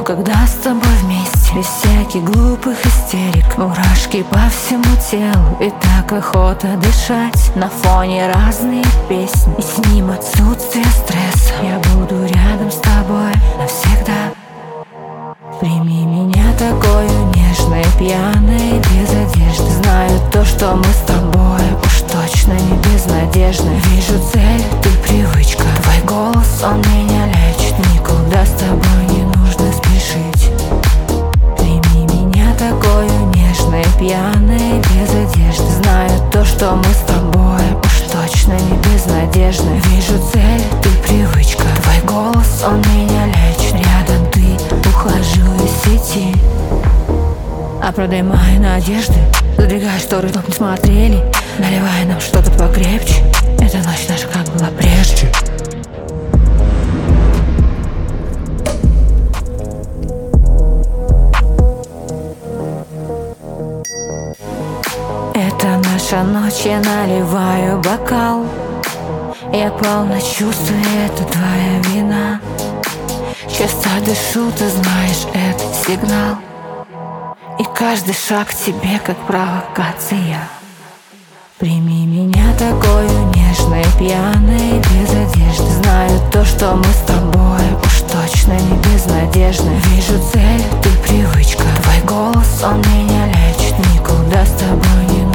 Но когда с тобой вместе, без всяких глупых истерик, мурашки по всему телу, и так охота дышать. На фоне разные песни, и с ним отсутствие стресса. Я буду рядом с тобой навсегда. Прими меня такую нежной, пьяной, без одежды. Знаю то, что мы с тобой уж точно не безнадежны. Вижу цель, ты привычка, твой голос, он меня лечит. Никуда с тобой не нужно спешить. Прими меня такую нежной, пьяной, без одежды. Знаю то, что мы с тобой уж точно не безнадежны. Вижу цель, ты привычка, твой голос, он меня лечит. Рядом ты, ухожу из сети. Оправдай мои надежды, задвигай шторы, чтоб не смотрели. Наливай нам что-то покрепче. Эта ночь наша как была прежде. Это наша ночь, я наливаю бокал. Я полно чувствую, это твоя вина. Часто дышу, ты знаешь, это сигнал. И каждый шаг к тебе как провокация. Прими меня такую нежной, пьяной, без одежды. Знаю то, что мы с тобой уж точно не безнадежны. Вижу цель, ты привычка, твой голос, он меня лечит. Никуда с тобой не